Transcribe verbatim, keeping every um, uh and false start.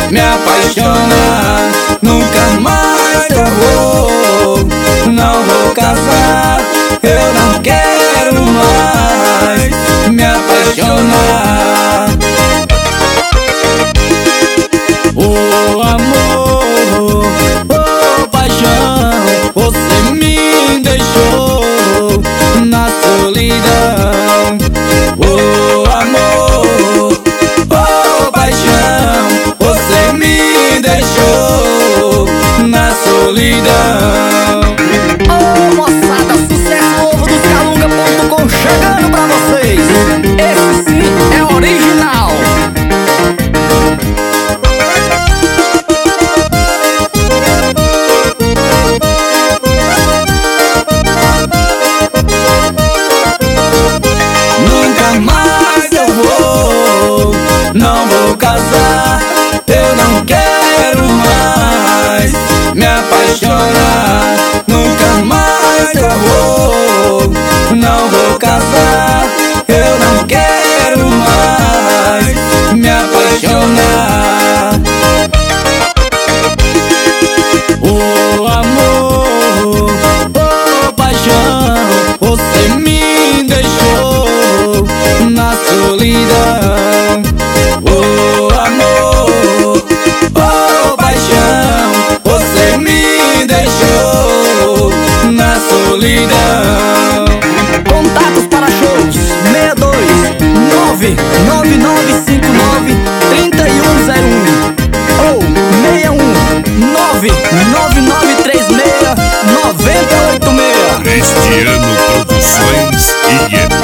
me apaixona. Nunca mais eu vou, não vou casar. Eu não quero mais me apaixonar. Oh amor, oh paixão, você me deixou na solidão. Oh amor, oh paixão, você me deixou na solidão. Ô moçada, sucesso novo dos calunga ponto com chegando pra vocês. Esse sim é original. Nunca mais eu vou, não vou casar. Eu não quero mais me apaixonar. Nunca mais eu vou, não vou casar. Eu não quero mais me apaixonar. Oh amor, oh paixão, você me deixou na solidão. Oh amor, oh paixão, você me deixou na solidão. Contatos para shows seis dois nove nove nove cinco nove três um zero um ou seis um nove nove nove três seis nove oito seis. Cristiano Produções e